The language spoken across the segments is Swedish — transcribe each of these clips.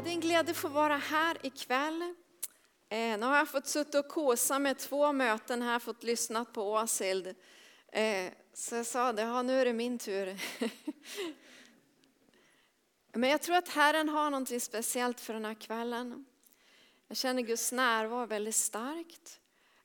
Det är en glädje att få vara här ikväll. Nu har jag fått sitta och kosa med 2 möten här, fått lyssna på Åsild. Så jag sa det, nu är det min tur. Men jag tror att Herren har något speciellt för den här kvällen. Jag känner Guds närvaro väldigt starkt.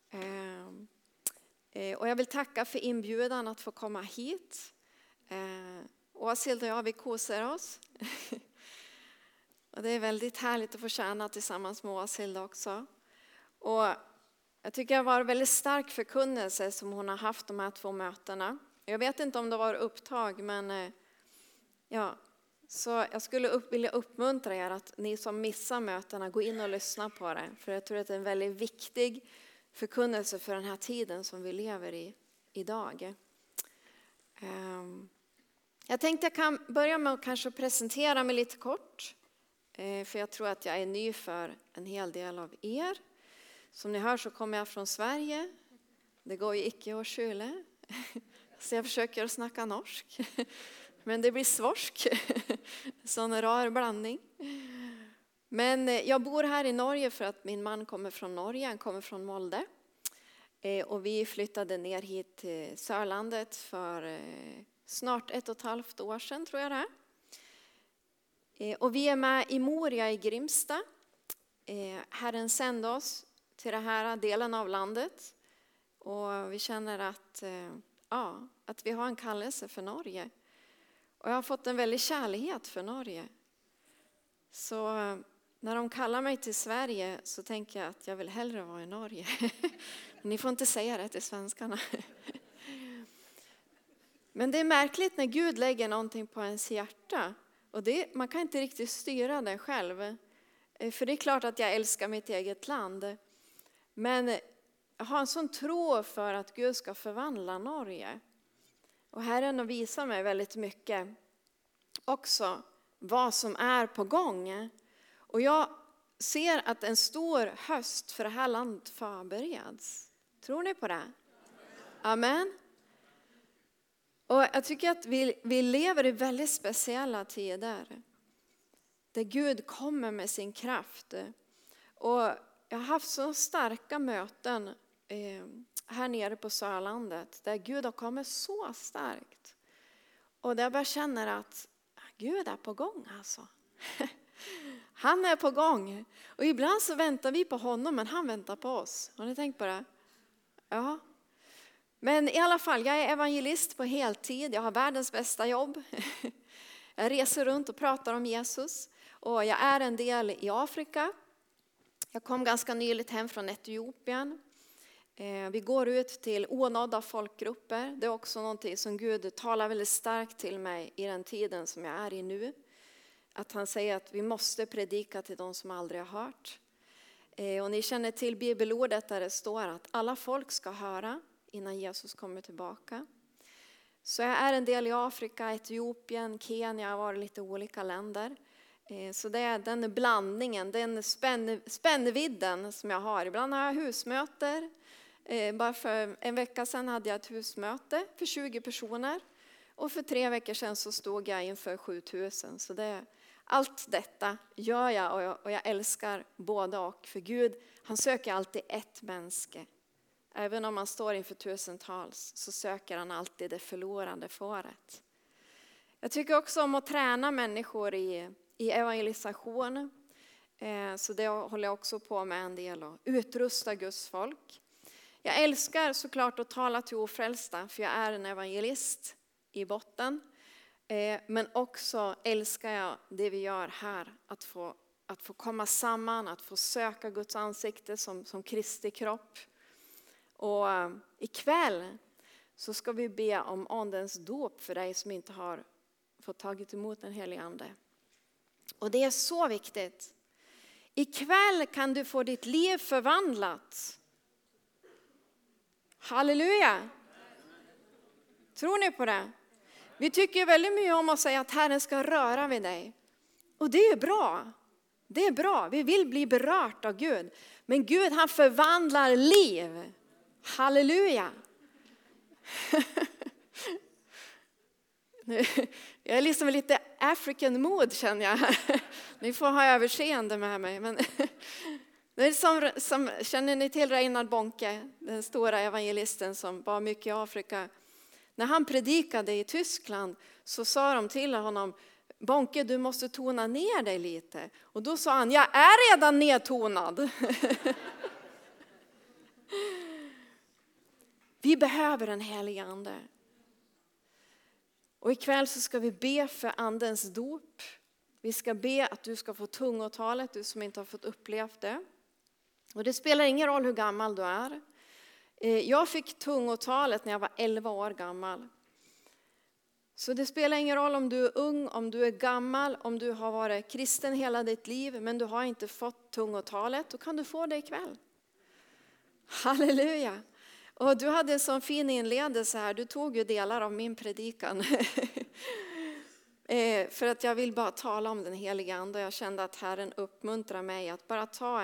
Och jag vill tacka för inbjudan att få komma hit. Åsild och jag, vi kosar oss. Och det är väldigt härligt att få tjäna tillsammans med Åsild också. Och jag tycker det var väldigt stark förkunnelse som hon har haft de här 2 mötena. Jag vet inte om det var upptag, men ja. Så jag skulle vilja uppmuntra er att ni som missar mötena går in och lyssnar på det. För jag tror att det är en väldigt viktig förkunnelse för den här tiden som vi lever i idag. Jag tänkte jag kan börja med att kanske presentera mig lite kort. För jag tror att jag är ny för en hel del av er. Som ni hör så kommer jag från Sverige. Det går ju icke att skylla. Så jag försöker snacka norsk. Men det blir svorsk. Sån rar blandning. Men jag bor här i Norge för att min man kommer från Norge. Han kommer från Molde. Och vi flyttade ner hit till Sörlandet för snart 1,5 år sedan, tror jag det är. Och vi är med i Moria i Grimsta. Herren sände oss till den här delen av landet. Och vi känner att vi har en kallelse för Norge. Och jag har fått en väldig kärlighet för Norge. Så när de kallar mig till Sverige så tänker jag att jag vill hellre vara i Norge. Ni får inte säga det till svenskarna. Men det är märkligt när Gud lägger någonting på ens hjärta. Och man kan inte riktigt styra det själv. För det är klart att jag älskar mitt eget land. Men jag har en sån tro för att Gud ska förvandla Norge. Och Herren visar mig väldigt mycket också vad som är på gång. Och jag ser att en stor höst för det här landet förbereds. Tror ni på det? Amen. Och jag tycker att vi lever i väldigt speciella tider. Där Gud kommer med sin kraft. Och jag har haft så starka möten här nere på Sörlandet. Där Gud har kommit så starkt. Och där jag bara känner att Gud är på gång alltså. Han är på gång. Och ibland så väntar vi på honom, men han väntar på oss. Har ni tänkt på det? Ja. Men i alla fall, jag är evangelist på heltid. Jag har världens bästa jobb. Jag reser runt och pratar om Jesus. Och jag är en del i Afrika. Jag kom ganska nyligt hem från Etiopien. Vi går ut till onådda folkgrupper. Det är också någonting som Gud talar väldigt starkt till mig i den tiden som jag är i nu. Att han säger att vi måste predika till de som aldrig har hört. Och ni känner till bibelordet där det står att alla folk ska höra innan Jesus kommer tillbaka. Så jag är en del i Afrika, Etiopien, Kenya, jag har varit i lite olika länder. Så det är den blandningen, den spännvidden som jag har. Ibland har jag husmöter. Bara för en vecka sedan hade jag ett husmöte för 20 personer. Och för 3 veckor sedan så stod jag inför 7000. Så allt detta gör jag och jag älskar både och. För Gud, han söker alltid ett människa. Även om man står inför tusentals så söker han alltid det förlorande fåret. Jag tycker också om att träna människor i evangelisation. Så det håller jag också på med en del och utrusta Guds folk. Jag älskar såklart att tala till ofrälsta för jag är en evangelist i botten. Men också älskar jag det vi gör här. Att få komma samman, att få söka Guds ansikte som Kristi kropp. Och ikväll så ska vi be om andens dop för dig som inte har fått tagit emot den helige ande. Och det är så viktigt. Ikväll kan du få ditt liv förvandlat. Halleluja! Tror ni på det? Vi tycker väldigt mycket om att säga att Herren ska röra vid dig. Och det är bra. Det är bra. Vi vill bli berört av Gud. Men Gud, han förvandlar liv. Halleluja! Jag är liksom lite African mood känner jag. Ni får ha överseende med mig. Men det är som, känner ni till Reinhard Bonke, den stora evangelisten som var mycket i Afrika. När han predikade i Tyskland så sa de till honom: Bonke, du måste tona ner dig lite. Och då sa han: jag är redan nedtonad. Vi behöver en helig ande. Och ikväll så ska vi be för andens dop. Vi ska be att du ska få tungotalet, du som inte har fått uppleva det. Och det spelar ingen roll hur gammal du är. Jag fick tungotalet när jag var 11 år gammal. Så det spelar ingen roll om du är ung, om du är gammal, om du har varit kristen hela ditt liv. Men du har inte fått tungotalet, då kan du få det ikväll. Halleluja! Och du hade en sån fin inledelse här. Du tog ju delar av min predikan. För att jag vill bara tala om den heliga ande. Jag kände att Herren uppmuntrar mig att bara ta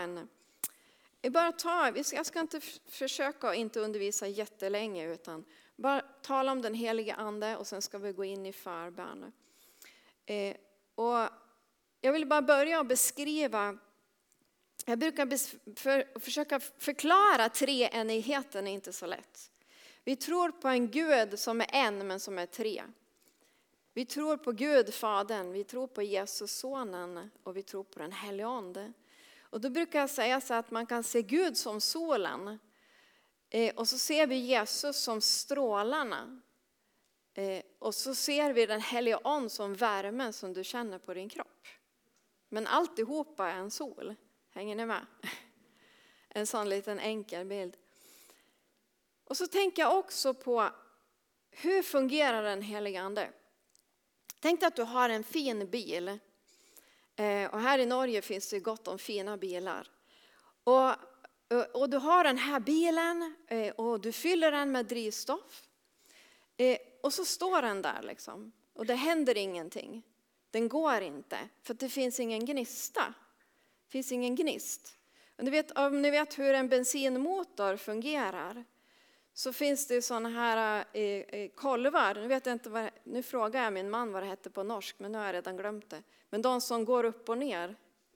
jag ska inte försöka inte undervisa jättelänge, utan bara tala om den heliga ande och sen ska vi gå in i förbön. Och jag vill bara börja och beskriva. Jag brukar försöka förklara treenigheten, är inte så lätt. Vi tror på en Gud som är en men som är tre. Vi tror på Gud Fadern, vi tror på Jesus Sonen och vi tror på den helige Ande. Och då brukar jag säga så att man kan se Gud som solen. Och så ser vi Jesus som strålarna. Och så ser vi den helige Ande som värmen som du känner på din kropp. Men alltihopa är en sol. Hänger ni med? En sån liten enkel bild. Och så tänker jag också på hur fungerar den helige Ande. Tänk dig att du har en fin bil. Och här i Norge finns det gott om fina bilar. Och du har den här bilen och du fyller den med drivstoff. Och så står den där liksom. Och det händer ingenting. Den går inte. För att det finns ingen gnista. Det finns ingen gnist. Om ni vet hur en bensinmotor fungerar. Så finns det sådana här kolvar. Nu frågar jag min man vad det heter på norsk. Men nu har jag redan glömt det. Men de som går upp och ner.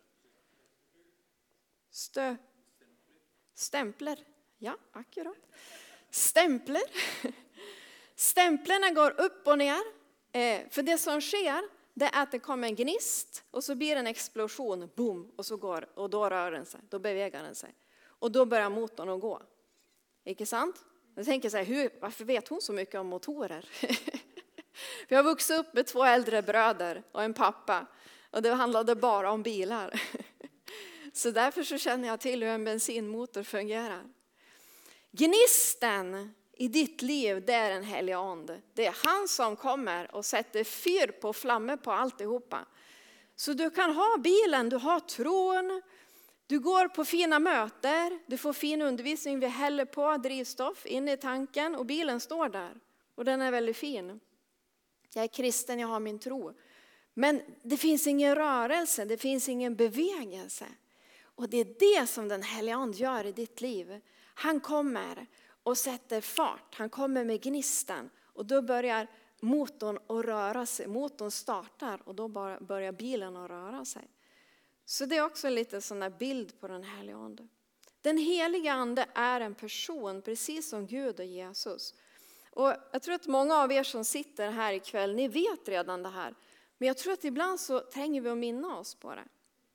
Stämpler. Ja, akkurat. Stämpler. Stämplerna går upp och ner. För det som sker, det är att det kommer en gnist. Och så blir det en explosion. Boom. Och då rör den sig. Då bevägar den sig. Och då börjar motorn att gå. Inte sant? Jag tänker så här, varför vet hon så mycket om motorer? Vi har vuxit upp med 2 äldre bröder och en pappa. Och det handlade bara om bilar. Så därför så känner jag till hur en bensinmotor fungerar. Gnisten i ditt liv, det är en helig ande. Det är han som kommer och sätter fyr på flammor på alltihopa. Så du kan ha bilen, du har tron. Du går på fina möten, du får fin undervisning, vi häller på drivstoff in i tanken och bilen står där. Och den är väldigt fin. Jag är kristen, jag har min tro. Men det finns ingen rörelse, det finns ingen bevegelse. Och det är det som den helige Ande gör i ditt liv. Han kommer och sätter fart, han kommer med gnistan. Och då börjar motorn att röra sig, motorn startar och då börjar bilen att röra sig. Så det är också lite sån där bild på den helige Ande. Den heliga Ande är en person, precis som Gud och Jesus. Och jag tror att många av er som sitter här ikväll, ni vet redan det här. Men jag tror att ibland så tränger vi att minna oss på det.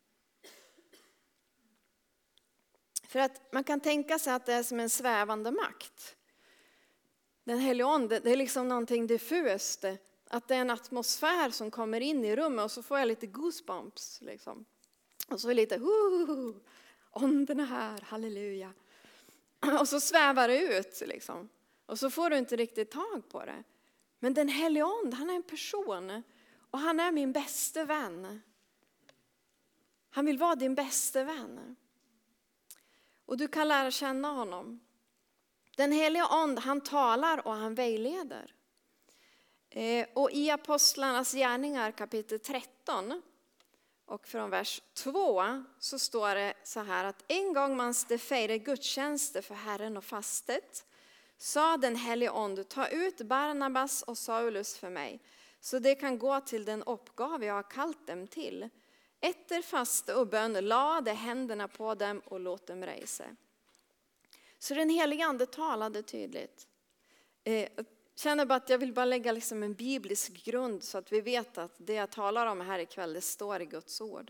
För att man kan tänka sig att det är som en svävande makt. Den helige Ande, det är liksom någonting diffust. Att det är en atmosfär som kommer in i rummet och så får jag lite goosebumps liksom. Och så är lite, anden är här, halleluja. Och så svävar det ut liksom. Och så får du inte riktigt tag på det. Men den helige Ande, han är en person. Och han är min bästa vän. Han vill vara din bästa vän. Och du kan lära känna honom. Den helige Ande, han talar och han vägleder. Och i Apostlarnas gärningar kapitel 13 och från vers 2 så står det så här att en gång man skulle fira gudstjänster för Herren och fastet sa den helige Ande, ta ut Barnabas och Saulus för mig så det kan gå till den uppgave jag har kallat dem till. Efter fasta och bön lade händerna på dem och låt dem resa. Så den helige ande talade tydligt. Jag känner bara att jag vill bara lägga liksom en biblisk grund så att vi vet att det jag talar om här ikväll, det står i Guds ord.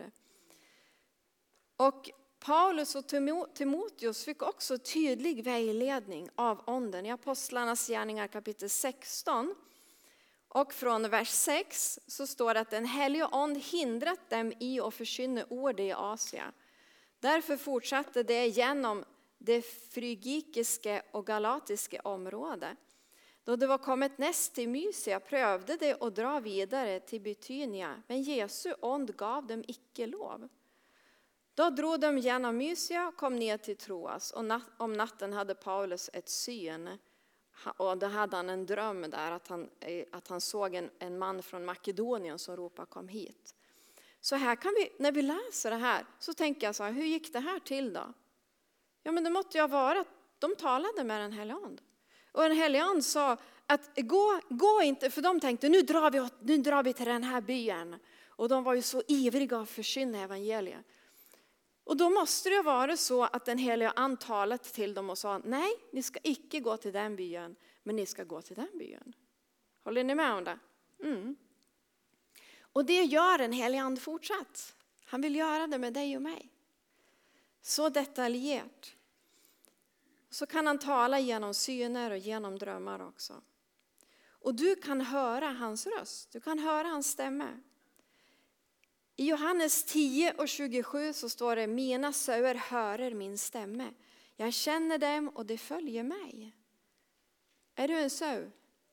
Och Paulus och Timoteus fick också tydlig vägledning av anden. I Apostlarnas gärningar kapitel 16 och från vers 6 så står det att den helige ande hindrat dem i att förkynna ordet i Asia. Därför fortsatte det genom det frygikiska och galatiska området. Då det var kommit näst till Mysia prövade det att dra vidare till Bytynia, men Jesu ande gav dem icke lov. Då drog de genom Mysia och kom ner till Troas, och om natten hade Paulus ett syn, och då hade han en dröm där att han såg en man från Makedonien som ropade kom hit. Så här kan vi, när vi läser det här, så tänker jag så här, hur gick det här till då? Ja, men det måste ju vara att de talade med den helige ande. Och den helige ande sa att gå inte, för de tänkte nu drar vi till den här byn. Och de var ju så ivriga att förkynna evangeliet. Och då måste det vara så att den helige ande talade till dem och sa nej, ni ska icke gå till den byn, men ni ska gå till den byn. Håller ni med om det? Mm. Och det gör den helige ande fortsatt. Han vill göra det med dig och mig. Så detaljerat. Så kan han tala genom syner och genom drömmar också. Och du kan höra hans röst. Du kan höra hans stämma. I Johannes 10 och 27 så står det: mina sauer hörer min stämme. Jag känner dem och de följer mig. Är du en sau?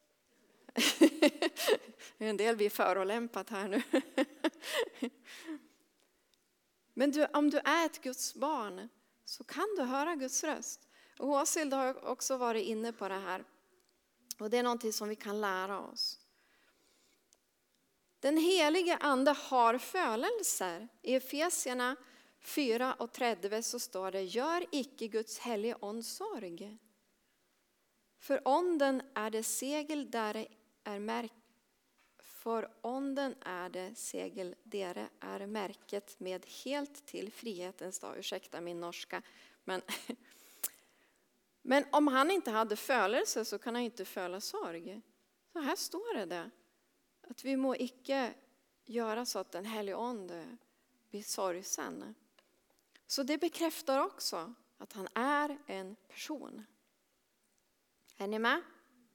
En del blir förolämpat här nu. Men om du är ett Guds barn så kan du höra Guds röst. Och Åsild har också varit inne på det här. Och det är någonting som vi kan lära oss. Den helige ande har födelser. I Efesierna 4 och 30 så står det: gör icke Guds helige ande sorg. För onden är det segel där är märkt. För onden är det segel där är märket med helt till frihetens dag. Ursäkta min norska. Men om han inte hade födelse så kan han inte föla sorg. Så här står det. Att vi må icke göra så att den helige ande blir sorgsen. Så det bekräftar också att han är en person. Är ni med?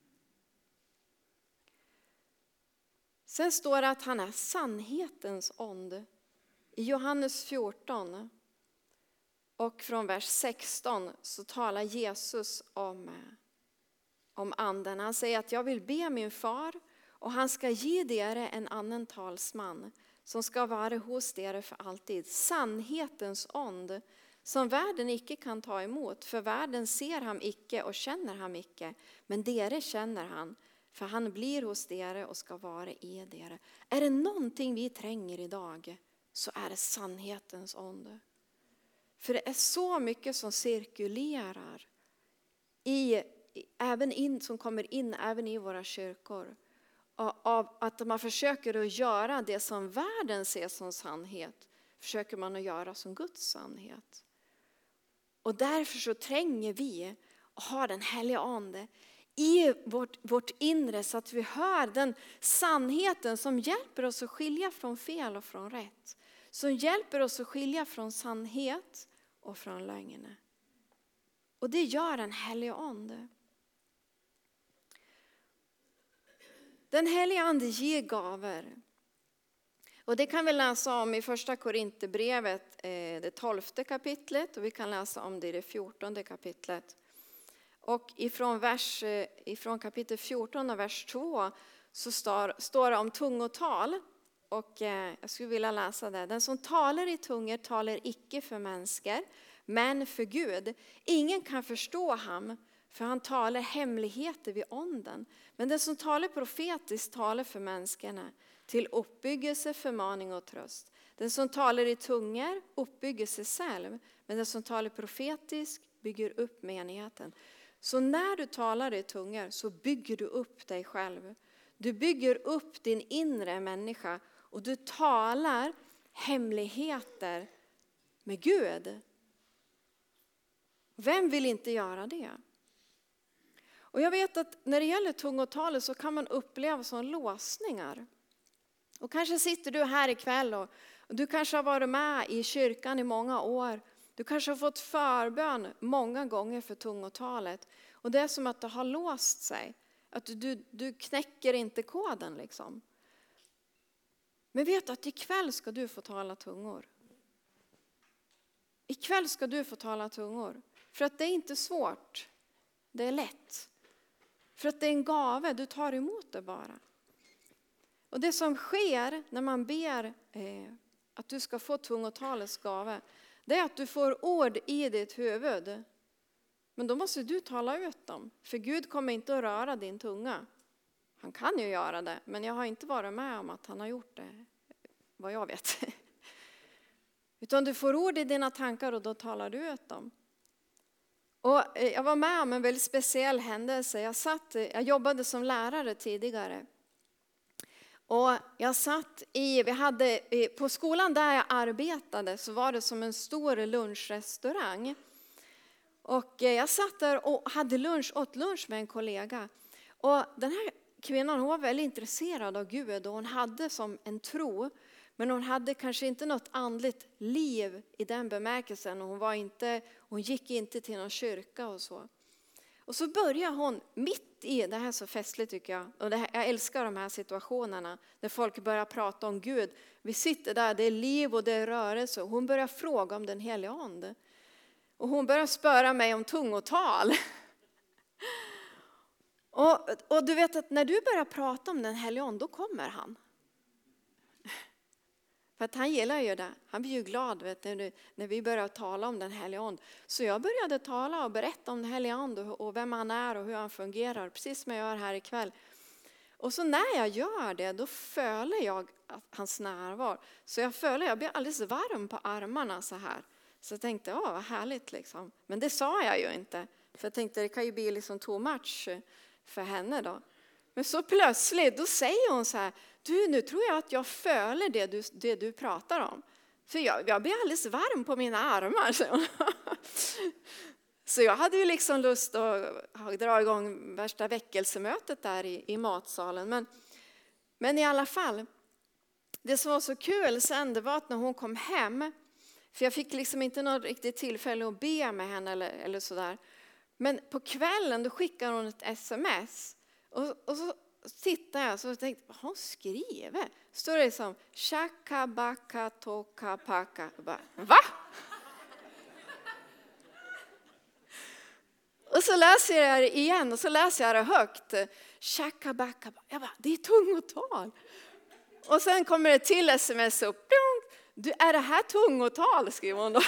Sen står det att han är sannhetens ande. I Johannes 14 och från vers 16 så talar Jesus om anden. Han säger att jag vill be min far och han ska ge er en annan talsman som ska vara hos er för alltid. Sannhetens ande som världen icke kan ta emot. För världen ser han icke och känner han icke. Men dere känner han. För han blir hos dere och ska vara i dere. Är det någonting vi tränger idag så är det sannhetens ande. För det är så mycket som cirkulerar som kommer in även i våra kyrkor. Av att man försöker att göra det som världen ser som sannhet. Försöker man att göra som Guds sannhet. Och därför så tränger vi att ha den helige ande i vårt inre. Så att vi hör den sannheten som hjälper oss att skilja från fel och från rätt. Som hjälper oss att skilja från sannhet och från lögn. Och det gör den helige ande. Den helige ande ger gaver. Och det kan vi läsa om i första Korinthierbrevet, det 12:e kapitlet. Och vi kan läsa om det i det 14:e kapitlet. Och ifrån kapitel 14 och vers 2 så står det om tungotal. Och jag skulle vilja läsa det. Den som talar i tungor talar icke för människor, men för Gud. Ingen kan förstå ham, för han talar hemligheter vid onden. Men den som talar profetiskt talar för människorna till uppbyggelse, förmaning och tröst. Den som talar i tungor uppbygger sig själv, men den som talar profetiskt bygger upp menigheten. Så när du talar i tungor så bygger du upp dig själv. Du bygger upp din inre människa och du talar hemligheter med Gud. Vem vill inte göra det? Och jag vet att när det gäller tungotalet så kan man uppleva som låsningar. Och kanske sitter du här ikväll och du kanske har varit med i kyrkan i många år. Du kanske har fått förbön många gånger för tungotalet. Och det är som att det har låst sig. Att du knäcker inte koden liksom. Men vet att ikväll ska du få tala tungor. Ikväll ska du få tala tungor. För att det är inte svårt. Det är lätt. För att det är en gave, du tar emot det bara. Och det som sker när man ber att du ska få tungotalets gave, det är att du får ord i ditt huvud. Men då måste du tala ut dem. För Gud kommer inte att röra din tunga. Han kan ju göra det, men jag har inte varit med om att han har gjort det, vad jag vet. Utan du får ord i dina tankar och då talar du ut dem. Och jag var med om en väldigt speciell händelse. Jag jobbade som lärare tidigare. Och jag på skolan där jag arbetade så var det som en stor lunchrestaurang. Och jag satt där och åt lunch med en kollega. Och den här kvinnan, hon var väldigt intresserad av Gud och hon hade som en tro. Men hon hade kanske inte något andligt liv i den bemärkelsen. Hon gick inte till någon kyrka och så. Och så börjar hon mitt i, det här är så festligt tycker jag. Och jag älskar de här situationerna där folk börjar prata om Gud. Vi sitter där, det är liv och det är rörelse. Och hon börjar fråga om den heliga ande. Och hon börjar spöra mig om tungotal. Och du vet att när du börjar prata om den heliga ande, då kommer han. För att han gillar ju det. Han blir ju glad när vi börjar tala om den heliga ande. Så jag började tala och berätta om den heliga ande och vem han är och hur han fungerar. Precis som jag gör här ikväll. Och så när jag gör det, då följer jag hans närvaro. Så jag blir alldeles varm på armarna så här. Så jag tänkte, vad härligt liksom. Men det sa jag ju inte. För jag tänkte, det kan ju bli liksom too much för henne då. Men så plötsligt, då säger hon så här, nu tror jag att jag följer det du pratar om. För jag blir alldeles varm på mina armar. Så jag hade ju liksom lust att dra igång värsta väckelsemötet där i matsalen. Men i alla fall, det som var så kul sen, det var att när hon kom hem, för jag fick liksom inte något riktigt tillfälle att be med henne eller sådär. Men på kvällen då skickade hon ett sms. Och så tittade jag och tänkte, vad har hon skrivit? Står det som shaka baka toka paka. Va? Och så läser jag det igen och så läser jag det högt. Shaka baka. Jag bara, det är tungotal. Och sen kommer det till sms upp. Är det här tungotal? Skriver hon då.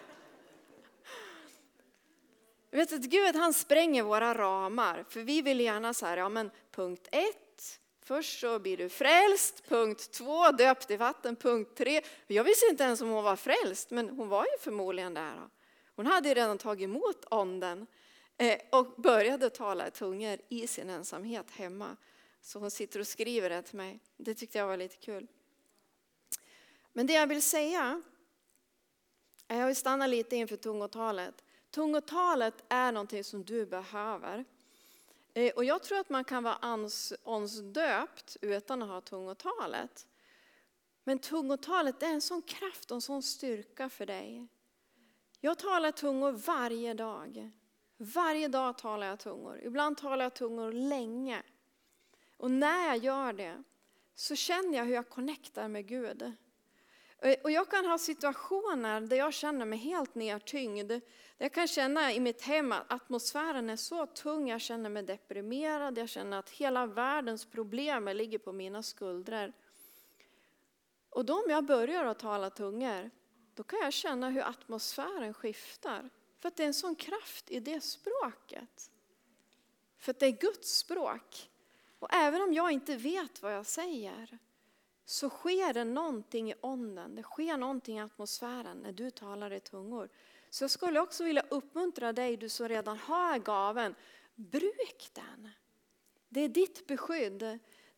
Jag vet att Gud han spränger våra ramar. För vi vill gärna så här, punkt 1. Först så blir du frälst. Punkt 2, döpt i vatten. Punkt 3. Jag visste inte ens om hon var frälst. Men hon var ju förmodligen där. Hon hade ju redan tagit emot anden. Och började tala i tungor i sin ensamhet hemma. Så hon sitter och skriver det till mig. Det tyckte jag var lite kul. Men det jag vill säga. Jag vill stanna lite inför tungotalet. Tungotalet är någonting som du behöver. Och jag tror att man kan vara ansdöpt utan att ha tungotalet. Men tungotalet är en sån kraft och en sån styrka för dig. Jag talar tungor varje dag. Varje dag talar jag tungor. Ibland talar jag tungor länge. Och när jag gör det så känner jag hur jag connectar med Gud. Och jag kan ha situationer där jag känner mig helt nedtyngd. Jag kan känna i mitt hem att atmosfären är så tung. Jag känner mig deprimerad. Jag känner att hela världens problem ligger på mina skuldror. Och då om jag börjar att tala tungor, då kan jag känna hur atmosfären skiftar. För att det är en sån kraft i det språket. För att det är Guds språk. Och även om jag inte vet vad jag säger, så sker det någonting i ånden. Det sker någonting i atmosfären när du talar i tungor. Så jag skulle också vilja uppmuntra dig, du som redan har gaven. Bruk den. Det är ditt beskydd.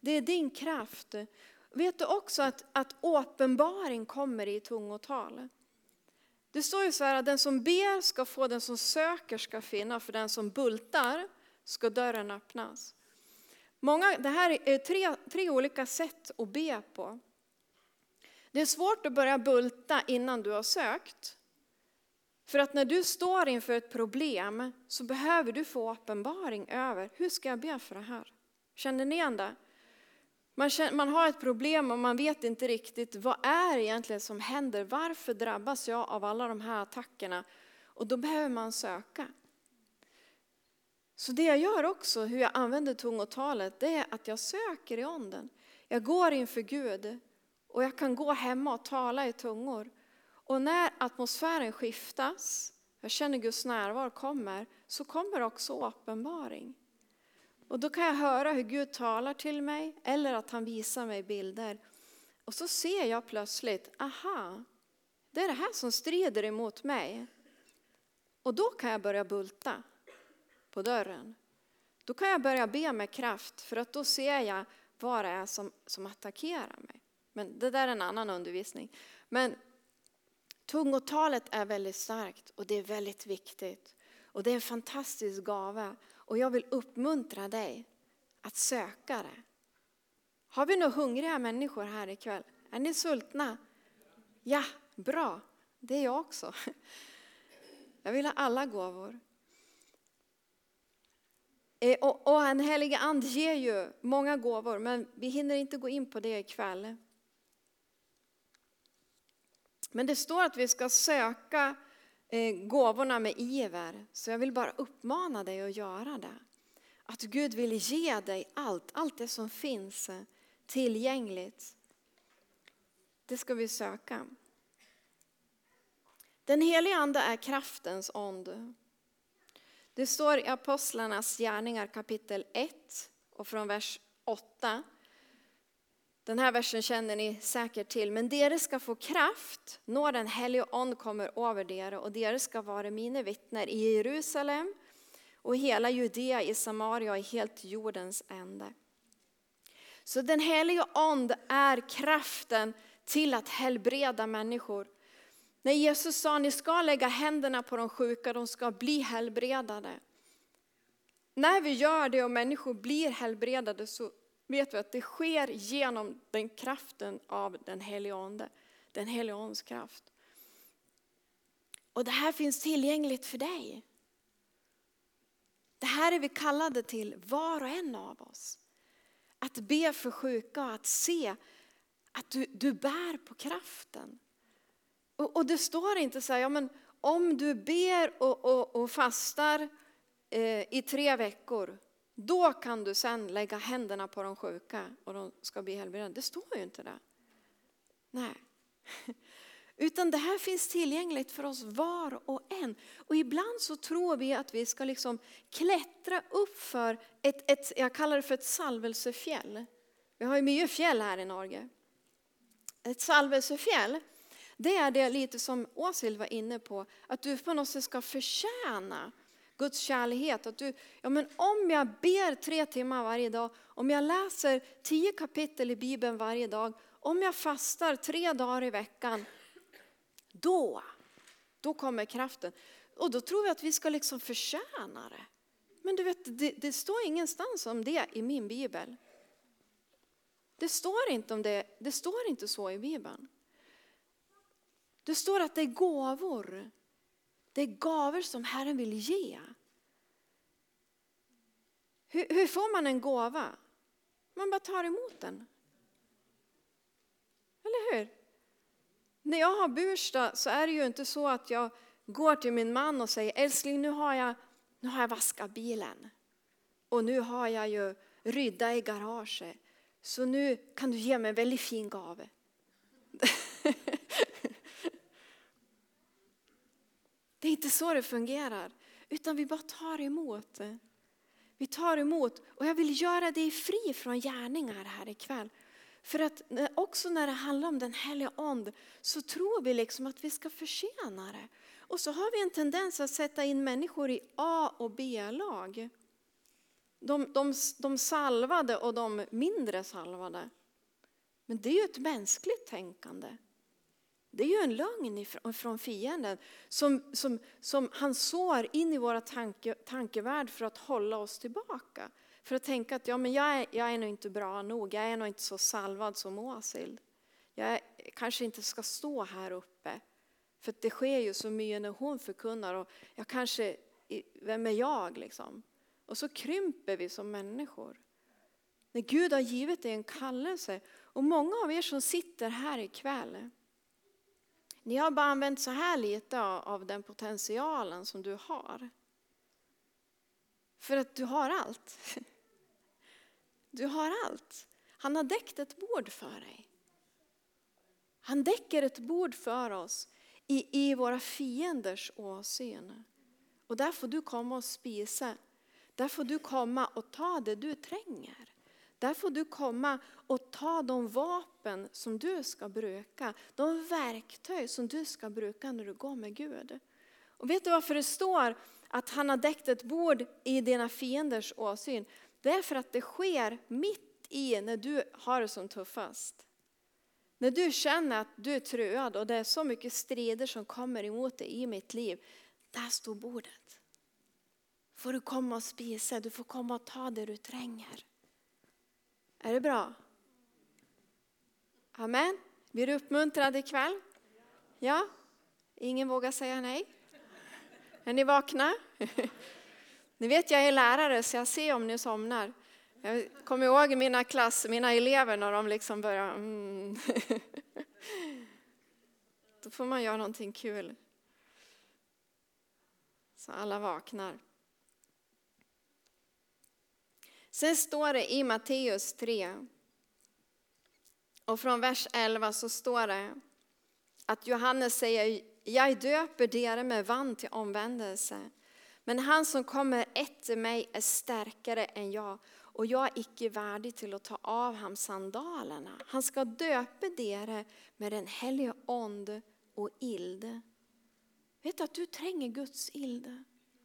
Det är din kraft. Vet du också att uppenbaring kommer i tungotal? Det står ju så här att den som ber ska få, den som söker ska finna, för den som bultar ska dörren öppnas. Det här är tre olika sätt att be på. Det är svårt att börja bulta innan du har sökt. För att när du står inför ett problem så behöver du få uppenbaring över, hur ska jag be för det här? Känner ni igen det? Man har ett problem och man vet inte riktigt vad är egentligen som händer. Varför drabbas jag av alla de här attackerna? Och då behöver man söka. Så det jag gör också, hur jag använder tungotalet, det är att jag söker i anden. Jag går inför Gud och jag kan gå hemma och tala i tungor. Och när atmosfären skiftas, jag känner Guds närvaro kommer, så kommer också uppenbaring. Och då kan jag höra hur Gud talar till mig eller att han visar mig bilder. Och så ser jag plötsligt, aha, det är det här som strider emot mig. Och då kan jag börja bulta på dörren. Då kan jag börja be med kraft, för att då ser jag vad det är som attackerar mig. Men det där är en annan undervisning. Men tungotalet är väldigt starkt och det är väldigt viktigt. Och det är en fantastisk gåva. Och jag vill uppmuntra dig att söka det. Har vi några hungriga människor här ikväll? Är ni sultna? Ja, bra. Det är jag också. Jag vill ha alla gåvor. Och en helig ande ger ju många gåvor, men vi hinner inte gå in på det ikväll. Men det står att vi ska söka gåvorna med iver. Så jag vill bara uppmana dig att göra det. Att Gud vill ge dig allt det som finns tillgängligt. Det ska vi söka. Den heliga ande är kraftens ande. Det står i Apostlarnas gärningar kapitel 1 och från vers 8. Den här versen känner ni säkert till. Men dere ska få kraft när den helige ande kommer över dere. Och dere ska vara mina vittnen i Jerusalem och hela Judea, i Samaria och i helt jordens ände. Så den helige ande är kraften till att helbreda människor. När Jesus sa ni ska lägga händerna på de sjuka, de ska bli helbredade. När vi gör det och människor blir helbredade så vet vi att det sker genom den kraften av den helige ande. Den helige andes kraft. Och det här finns tillgängligt för dig. Det här är vi kallade till, var och en av oss. Att be för sjuka och att se att du bär på kraften. Och det står inte så här, ja, men om du ber och fastar i 3 veckor, då kan du sen lägga händerna på de sjuka och de ska bli helbredade. Det står ju inte det. Nej. Utan det här finns tillgängligt för oss var och en. Och ibland så tror vi att vi ska liksom klättra upp för jag kallar det för ett salvelsefjäll. Vi har ju mycket fjäll här i Norge. Ett salvelsefjäll, det är det lite som Åshild var inne på. Att du på något sätt ska förtjäna Guds kärlighet. Att men om jag ber 3 timmar varje dag, om jag läser 10 kapitel i Bibeln varje dag, om jag fastar 3 dagar i veckan, då kommer kraften. Och då tror vi att vi ska liksom förtjäna det. Men du vet, det står ingenstans om det i min bibel. Det står inte om det. Det står inte så i Bibeln. Det står att det är gåvor. Det är gåvor som Herren vill ge. Hur får man en gåva? Man bara tar emot den. Eller hur? När jag har bursdag så är det ju inte så att jag går till min man och säger, älskling, nu har jag vaskat bilen. Och nu har jag ju rydda i garaget. Så nu kan du ge mig en väldigt fin gåva. Det är inte så det fungerar. Utan vi bara tar emot. Vi tar emot. Och jag vill göra dig fri från gärningar här ikväll. För att också när det handlar om den heliga ande så tror vi liksom att vi ska förtjäna det. Och så har vi en tendens att sätta in människor i A- och B-lag. de salvade och de mindre salvade. Men det är ju ett mänskligt tänkande. Det är ju en lögn från fienden som han sår in i våra tankevärld för att hålla oss tillbaka. För att tänka att men jag är nog inte bra nog, jag är nog inte så salvad som Åsild. Jag kanske inte ska stå här uppe. För det sker ju så mycket när hon förkunnar och jag kanske, vem är jag liksom? Och så krymper vi som människor. När Gud har givit dig en kallelse. Och många av er som sitter här ikväll. Ni har bara använt så här lite av den potentialen som du har. För att du har allt. Du har allt. Han har däckt ett bord för dig. Han däcker ett bord för oss i våra fienders åsyn. Och där får du komma och spisa. Där får du komma och ta det du tränger. Där får du komma och ta de vapen som du ska bruka. De verktyg som du ska bruka när du går med Gud. Och vet du varför det står att han har däckt ett bord i dina fienders åsyn? Det är för att det sker mitt i när du har det som tuffast. När du känner att du är tröad och det är så mycket strider som kommer emot dig i mitt liv. Där står bordet. Får du komma och spisa, du får komma och ta det du tränger. Är det bra? Amen. Blir du uppmuntrad ikväll? Ja? Ingen vågar säga nej? Är ni vakna? Ni vet jag är lärare så jag ser om ni somnar. Jag kommer ihåg mina elever när de liksom börjar. Då får man göra någonting kul. Så alla vaknar. Sen står det i Matteus 3. Och från vers 11 så står det att Johannes säger: jag döper er med vatten till omvändelse. Men han som kommer efter mig är starkare än jag. Och jag är icke värdig till att ta av ham sandalerna. Han ska döpa er med den helige ande och ild. Vet du att du tränger Guds ild?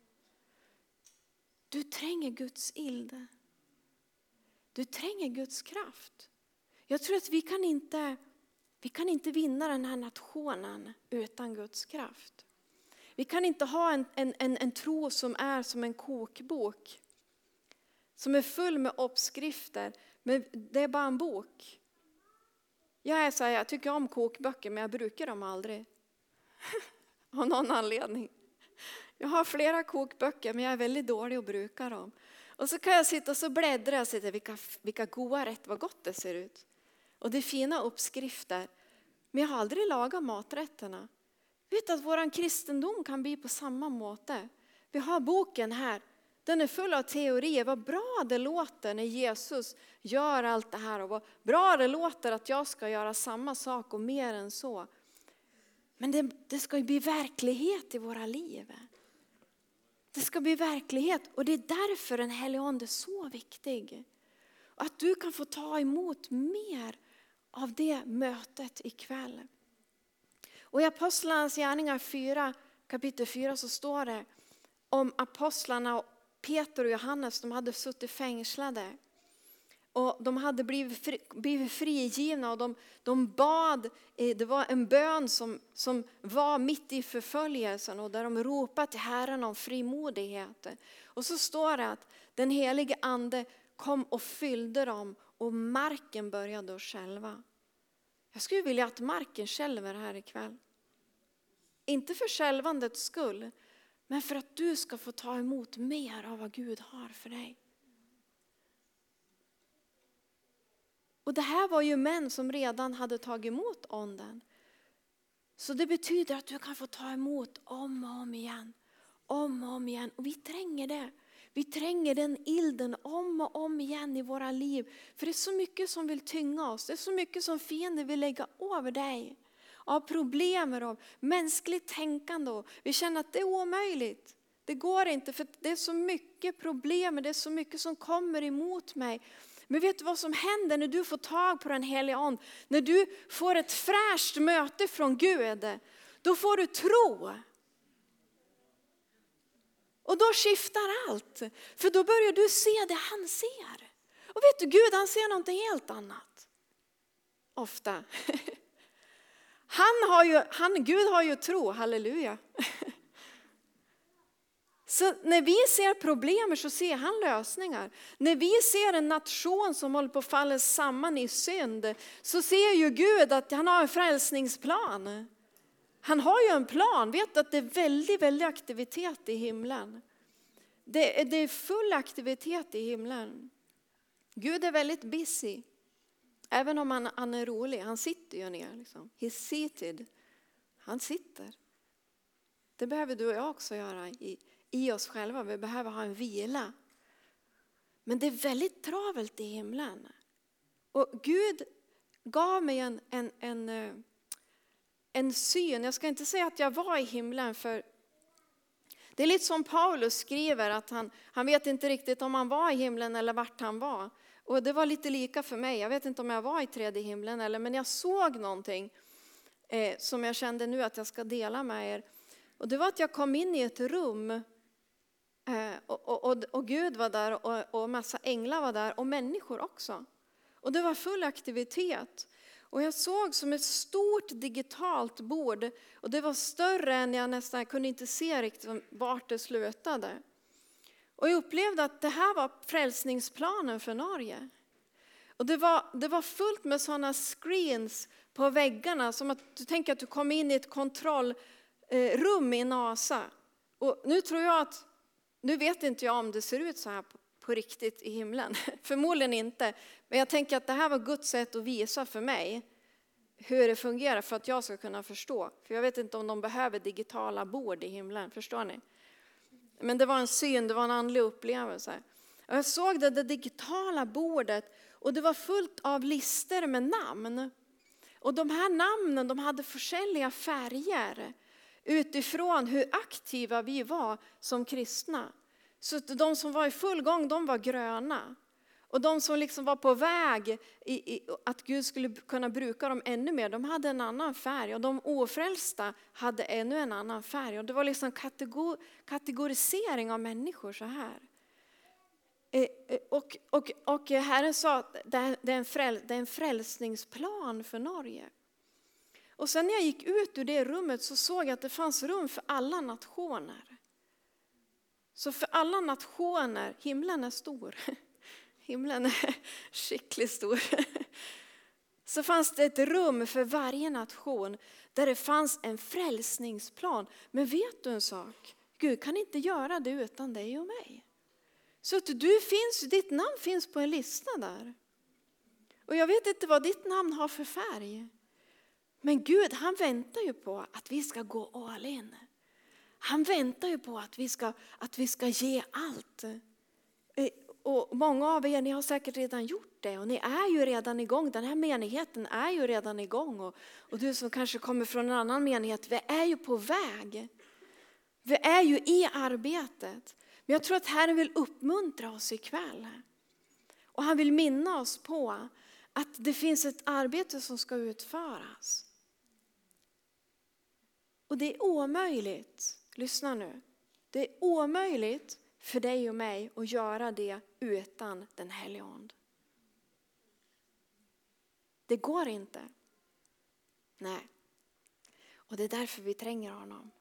Du tränger Guds ild. Du tränger Guds kraft. Jag tror att vi kan inte vinna den här nationen utan Guds kraft. Vi kan inte ha en tro som är som en kokbok. Som är full med uppskrifter. Men det är bara en bok. Jag tycker om kokböcker men jag brukar dem aldrig. Av någon anledning. Jag har flera kokböcker men jag är väldigt dålig att bruka dem. Och så kan jag sitta och så bläddra och se vilka goda rätt, vad gott det ser ut. Och det är fina uppskrifter. Men jag har aldrig lagat maträtterna. Vet du att våran kristendom kan bli på samma måte? Vi har boken här. Den är full av teorier. Vad bra det låter när Jesus gör allt det här. Och vad bra det låter att jag ska göra samma sak och mer än så. Men det ska ju bli verklighet i våra liv. Det ska bli verklighet. Och det är därför den helige ande är så viktig. Att du kan få ta emot mer av det mötet ikväll. Och i Apostlarnas gärningar kapitel 4 så står det om apostlarna Peter och Johannes. De hade suttit fängslade. Och de hade blivit frigivna och de bad. Det var en bön som var mitt i förföljelsen. Och där de ropade till Herren om frimodighet. Och så står det att den helige ande kom och fyllde dem. Och marken började att skälva. Jag skulle vilja att marken skälver här ikväll. Inte för skälvandets skull. Men för att du ska få ta emot mer av vad Gud har för dig. Och det här var ju män som redan hade tagit emot anden. Så det betyder att du kan få ta emot om och om igen. Om och om igen. Och vi tränger det. Vi tränger den ilden om och om igen i våra liv. För det är så mycket som vill tynga oss. Det är så mycket som fienden vill lägga över dig. Av problem, av mänskligt tänkande. Och vi känner att det är omöjligt. Det går inte för det är så mycket problem. Det är så mycket som kommer emot mig. Men vet du vad som händer när du får tag på den heliga ande? När du får ett fräscht möte från Gud. Då får du tro. Och då skiftar allt. För då börjar du se det han ser. Och vet du, Gud han ser någonting helt annat. Ofta. Gud har ju tro, halleluja. Så när vi ser problem så ser han lösningar. När vi ser en nation som håller på att falla samman i synd, så ser ju Gud att han har en frälsningsplan. Han har ju en plan. Vet att det är väldigt aktivitet i himlen. Det är full aktivitet i himlen. Gud är väldigt busy. Även om han är rolig. Han sitter ju ner. Liksom. He's seated. Han sitter. Det behöver du och jag också göra i oss själva. Vi behöver ha en vila. Men det är väldigt travelt i himlen. Och Gud gav mig en syn. Jag ska inte säga att jag var i himlen, för det är lite som Paulus skriver att han vet inte riktigt om han var i himlen eller vart han var. Och det var lite lika för mig. Jag vet inte om jag var i tredje himlen eller, men jag såg någonting som jag kände nu att jag ska dela med er. Och det var att jag kom in i ett rum och Gud var där och massa änglar var där och människor också. Och det var full aktivitet. Och jag såg som ett stort digitalt bord. Och det var större än jag kunde inte se riktigt vart det slutade. Och jag upplevde att det här var frälsningsplanen för Norge. Och det var fullt med sådana screens på väggarna. Som att du tänker att du kom in i ett kontrollrum i NASA. Och nu vet inte jag om det ser ut så här på riktigt i himlen. Förmodligen inte. Men jag tänker att det här var Guds sätt att visa för mig hur det fungerar för att jag ska kunna förstå. För jag vet inte om de behöver digitala bord i himlen. Förstår ni? Men det var en syn, det var en andlig upplevelse. Och jag såg det digitala bordet och det var fullt av lister med namn. Och de här namnen, de hade olika färger utifrån hur aktiva vi var som kristna. Så de som var i full gång, de var gröna. Och de som liksom var på väg att Gud skulle kunna bruka dem ännu mer, de hade en annan färg. Och de ofrälsta hade ännu en annan färg. Och det var liksom kategorisering av människor så här. Och Herren sa att det är en frälsningsplan för Norge. Och sen när jag gick ut ur det rummet så såg jag att det fanns rum för alla nationer. Så för alla nationer, himlen är stor. Himlen är skickligt stor. Så fanns det ett rum för varje nation där det fanns en frälsningsplan. Men vet du en sak? Gud kan inte göra det utan dig och mig. Så att ditt namn finns på en lista där. Och jag vet inte vad ditt namn har för färg. Men Gud, han väntar ju på att vi ska gå all in. Han väntar ju på att vi ska ge allt. Och många av er, ni har säkert redan gjort det. Och ni är ju redan igång. Den här menigheten är ju redan igång. Och du som kanske kommer från en annan menighet, vi är ju på väg. Vi är ju i arbetet. Men jag tror att Herren vill uppmuntra oss ikväll. Och han vill minna oss på att det finns ett arbete som ska utföras. Och det är omöjligt, lyssna nu. Det är omöjligt för dig och mig att göra det utan den helige Ande. Det går inte. Nej. Och det är därför vi tränger honom.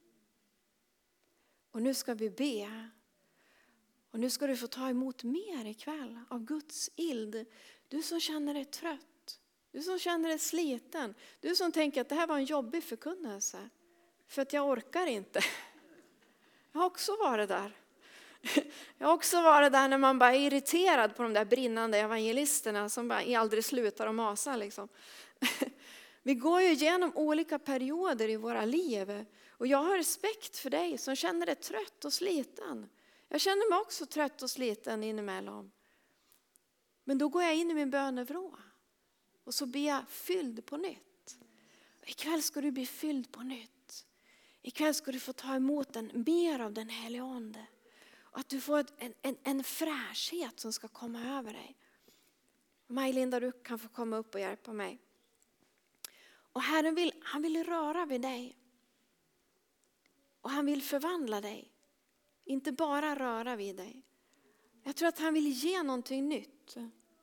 Och nu ska vi be. Och nu ska du få ta emot mer ikväll av Guds ild. Du som känner dig trött. Du som känner dig sliten. Du som tänker att det här var en jobbig förkunnelse. För att jag orkar inte. Jag har också varit där. Jag har också varit där när man bara är irriterad på de där brinnande evangelisterna som bara aldrig slutar att masa liksom. Vi går ju igenom olika perioder i våra liv. Och jag har respekt för dig som känner dig trött och sliten. Jag känner mig också trött och sliten inemellan. Men då går jag in i min bönevrå. Och så blir jag fylld på nytt. Ikväll ska du bli fylld på nytt. Ikväll ska du få ta emot mer av den helige Ande. Och att du får en fräschhet som ska komma över dig. Maj-Linda, du kan få komma upp och hjälpa mig. Och Herren han vill röra vid dig. Och han vill förvandla dig. Inte bara röra vid dig. Jag tror att han vill ge någonting nytt.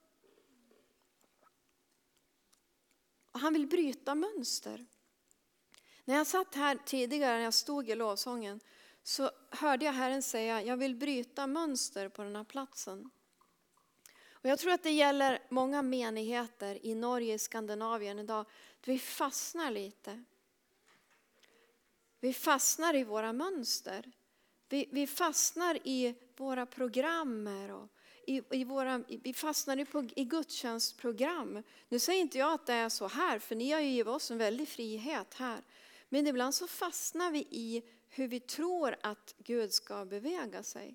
Och han vill bryta mönster. När jag satt här tidigare, när jag stod i lovsången, så hörde jag Herren säga, jag vill bryta mönster på den här platsen. Och jag tror att det gäller många menigheter i Norge, i Skandinavien idag. Vi fastnar lite. Vi fastnar i våra mönster. Vi fastnar i våra programmer och vi fastnar i gudstjänstprogram. Nu säger inte jag att det är så här, för ni har ju givit oss en väldig frihet här. Men ibland så fastnar vi i hur vi tror att Gud ska bevega sig.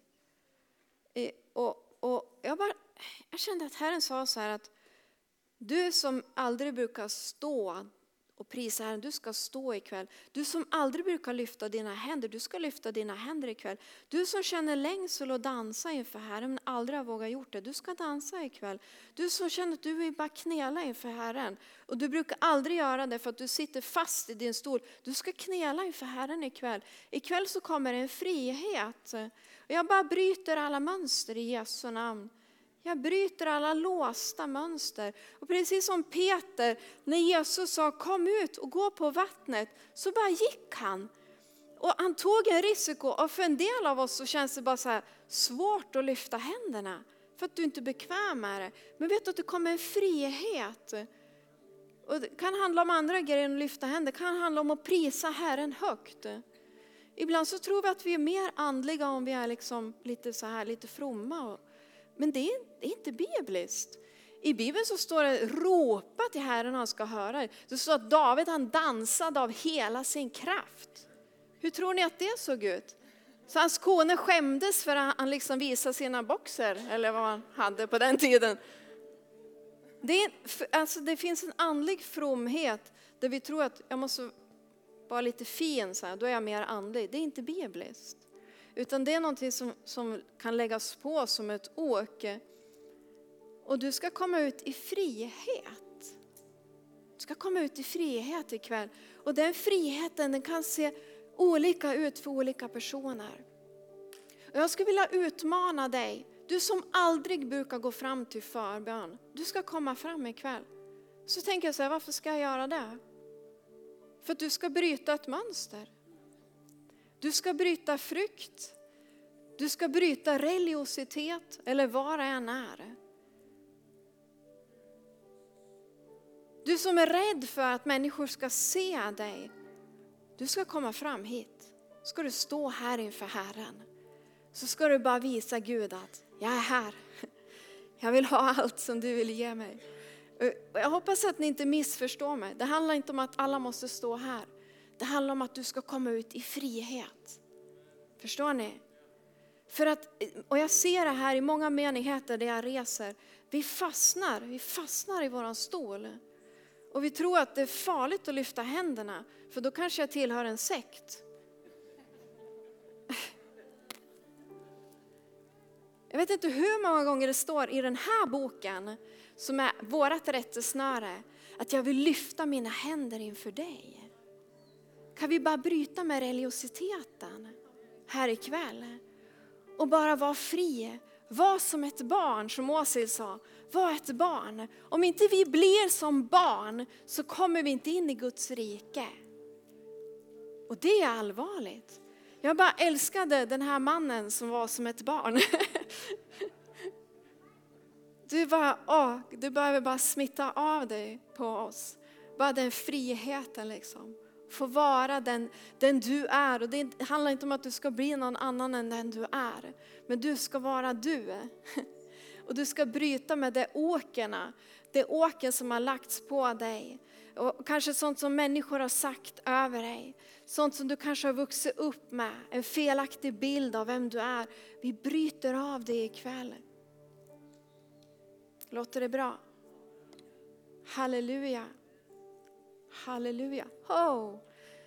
Och jag kände att Herren sa så här att du som aldrig brukar stå och prisa Herren, du ska stå ikväll. Du som aldrig brukar lyfta dina händer, du ska lyfta dina händer ikväll. Du som känner längsel och dansa inför Herren men aldrig har vågat gjort det, du ska dansa ikväll. Du som känner att du vill bara knela inför Herren och du brukar aldrig göra det för att du sitter fast i din stol, du ska knela inför Herren ikväll. Ikväll så kommer en frihet. Och jag bara bryter alla mönster i Jesu namn. Jag bryter alla låsta mönster. Och precis som Peter, när Jesus sa kom ut och gå på vattnet, så bara gick han. Och han tog en risiko, och för en del av oss så känns det bara så här svårt att lyfta händerna. För att du inte är bekväm med det. Men vet du att det kommer en frihet. Och det kan handla om andra grejer än att lyfta händer. Det kan handla om att prisa Herren högt. Ibland så tror vi att vi är mer andliga om vi är liksom lite så här, lite fromma. Men det är inte bibliskt. I Bibeln så står det ropa till Herren och han ska höra. Det står att David han dansade av hela sin kraft. Hur tror ni att det såg ut? Så hans kone skämdes för att han liksom visade sina boxer. Eller vad han hade på den tiden. Det finns en andlig fromhet. Där vi tror att jag måste vara lite fin. Så här, då är jag mer andlig. Det är inte bibliskt. Utan det är någonting som kan läggas på som ett åk. Och du ska komma ut i frihet. Du ska komma ut i frihet ikväll. Och den friheten den kan se olika ut för olika personer. Och jag skulle vilja utmana dig. Du som aldrig brukar gå fram till förbön. Du ska komma fram ikväll. Så tänker jag så här, varför ska jag göra det? För att du ska bryta ett mönster. Du ska bryta frykt. Du ska bryta religiositet eller vad det än är. Du som är rädd för att människor ska se dig. Du ska komma fram hit. Ska du stå här inför Herren. Så ska du bara visa Gud att jag är här. Jag vill ha allt som du vill ge mig. Jag hoppas att ni inte missförstår mig. Det handlar inte om att alla måste stå här. Det handlar om att du ska komma ut i frihet. Förstår ni? Och jag ser det här i många menigheter där jag reser. Vi fastnar i våran stol. Och vi tror att det är farligt att lyfta händerna. För då kanske jag tillhör en sekt. Jag vet inte hur många gånger det står i den här boken. Som är vårat rättesnöre. Att jag vill lyfta mina händer inför dig. Kan vi bara bryta med religiositeten här ikväll? Och bara vara fri. Var som ett barn, som Åsil sa. Var ett barn. Om inte vi blir som barn så kommer vi inte in i Guds rike. Och det är allvarligt. Jag bara älskade den här mannen som var som ett barn. Du behöver bara smitta av dig på oss. Bara den friheten liksom. Få vara den du är. Och det handlar inte om att du ska bli någon annan än den du är. Men du ska vara du. Och du ska bryta med det åkerna. Det åken som har lagts på dig. Och kanske sånt som människor har sagt över dig. Sånt som du kanske har vuxit upp med. En felaktig bild av vem du är. Vi bryter av det ikväll. Låter det bra? Halleluja. Halleluja. Oh.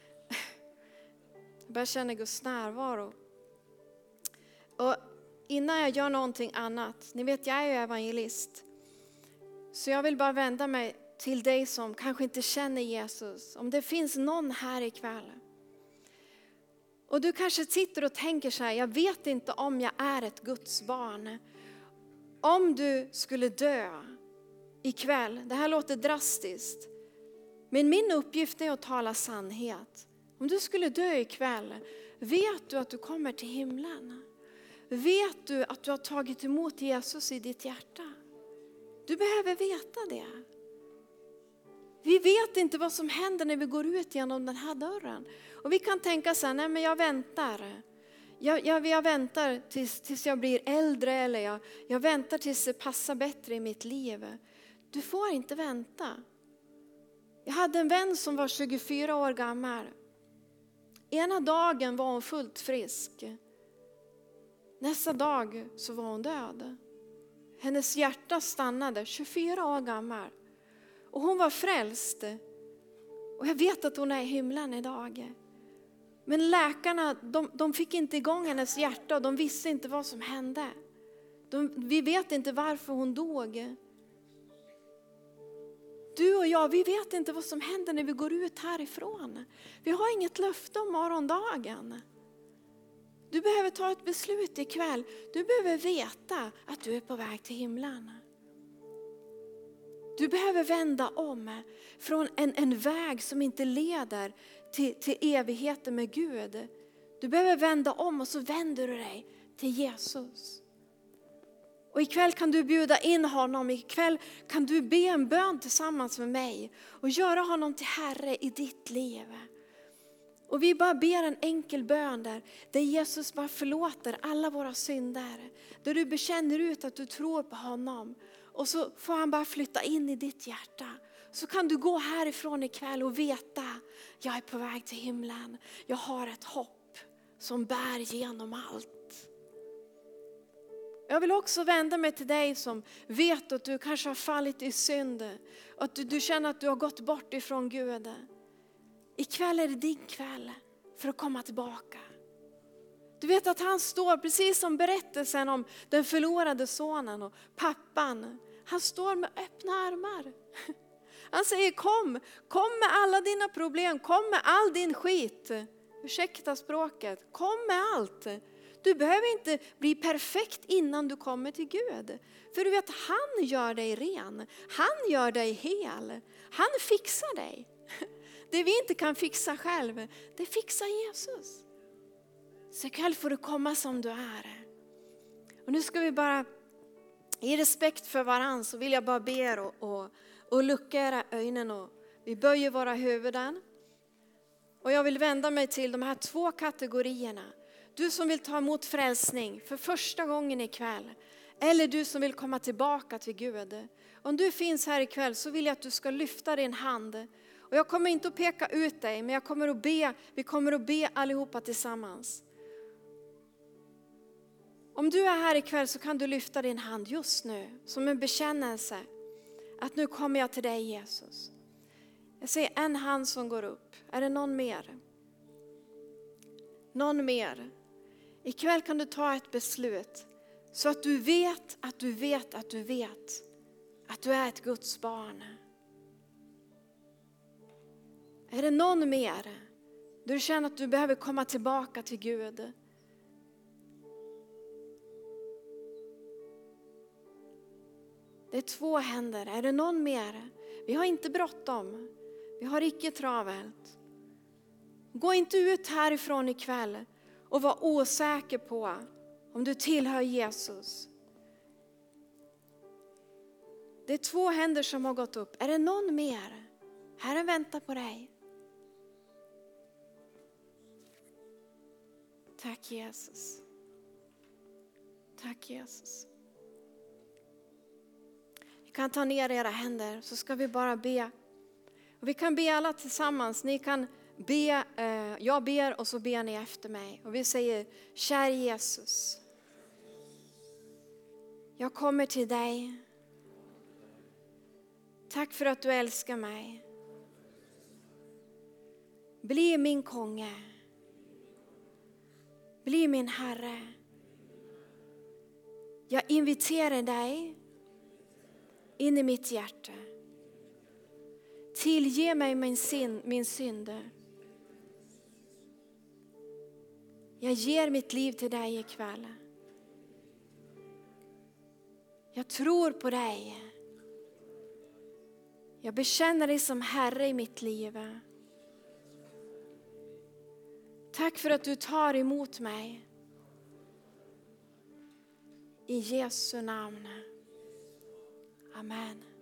Jag bara känner Guds närvaro. Och innan jag gör någonting annat. Ni vet, jag är ju evangelist. Så jag vill bara vända mig till dig som kanske inte känner Jesus. Om det finns någon här ikväll. Och du kanske sitter och tänker så här, jag vet inte om jag är ett Guds barn. Om du skulle dö ikväll, det här låter drastiskt, men min uppgift är att tala sannhet. Om du skulle dö ikväll, vet du att du kommer till himlen? Vet du att du har tagit emot Jesus i ditt hjärta? Du behöver veta det. Vi vet inte vad som händer när vi går ut genom den här dörren. Och vi kan tänka så här, nej men jag väntar. Jag väntar tills jag blir äldre, eller jag väntar tills det passar bättre i mitt liv. Du får inte vänta. Jag hade en vän som var 24 år gammal. Ena dagen var hon fullt frisk. Nästa dag så var hon död. Hennes hjärta stannade, 24 år gammal. Och hon var frälst. Och jag vet att hon är i himlen idag. Men läkarna, de fick inte igång hennes hjärta och de visste inte vad som hände. Vi vet inte varför hon dog. Du och jag, vi vet inte vad som händer när vi går ut härifrån. Vi har inget löfte om morgondagen. Du behöver ta ett beslut ikväll. Du behöver veta att du är på väg till himlen. Du behöver vända om från en väg som inte leder till evigheten med Gud. Du behöver vända om och så vänder du dig till Jesus. Och ikväll kan du bjuda in honom. Ikväll kan du be en bön tillsammans med mig. Och göra honom till Herre i ditt liv. Och vi bara ber en enkel bön där Jesus bara förlåter alla våra synder. Där du bekänner ut att du tror på honom. Och så får han bara flytta in i ditt hjärta. Så kan du gå härifrån ikväll och veta, jag är på väg till himlen. Jag har ett hopp som bär genom allt. Jag vill också vända mig till dig som vet att du kanske har fallit i synd. Att du känner att du har gått bort ifrån Gud. Ikväll är det din kväll för att komma tillbaka. Du vet att han står precis som berättelsen om den förlorade sonen och pappan. Han står med öppna armar. Han säger kom med alla dina problem, kom med all din skit. Ursäkta språket, kom med allt. Du behöver inte bli perfekt innan du kommer till Gud. För du vet, han gör dig ren. Han gör dig hel. Han fixar dig. Det vi inte kan fixa själv, det fixar Jesus. Så ikväll får du komma som du är. Och nu ska vi bara, i respekt för varann, så vill jag bara be er och lucka era ögonen. Och vi böjer våra huvuden. Och jag vill vända mig till de här 2 kategorierna. Du som vill ta emot frälsning för första gången ikväll. Eller du som vill komma tillbaka till Gud. Om du finns här ikväll så vill jag att du ska lyfta din hand. Och jag kommer inte att peka ut dig, men vi kommer att be allihopa tillsammans. Om du är här ikväll så kan du lyfta din hand just nu som en bekännelse. Att nu kommer jag till dig, Jesus. Jag ser en hand som går upp. Är det någon mer? Någon mer? Ikväll kan du ta ett beslut så att du vet att du vet att du vet att du är ett Guds barn. Är det någon mer? Du känner att du behöver komma tillbaka till Gud. Det är 2 händer. Är det någon mer? Vi har inte bråttom. Vi har icke travelt. Gå inte ut härifrån ikväll och var osäker på om du tillhör Jesus. Det är 2 händer som har gått upp. Är det någon mer? Herren väntar på dig. Tack Jesus. Tack Jesus. Ni kan ta ner era händer så ska vi bara be. Och vi kan be alla tillsammans. Ni kan be, jag ber och så ber ni efter mig. Och vi säger, kär Jesus. Jag kommer till dig. Tack för att du älskar mig. Bli min konge. Bli min Herre. Jag inviterar dig in i mitt hjärta. Tillge mig min synd. Jag ger mitt liv till dig ikväll. Jag tror på dig. Jag bekänner dig som Herre i mitt liv. Tack för att du tar emot mig. I Jesu namn. Amen.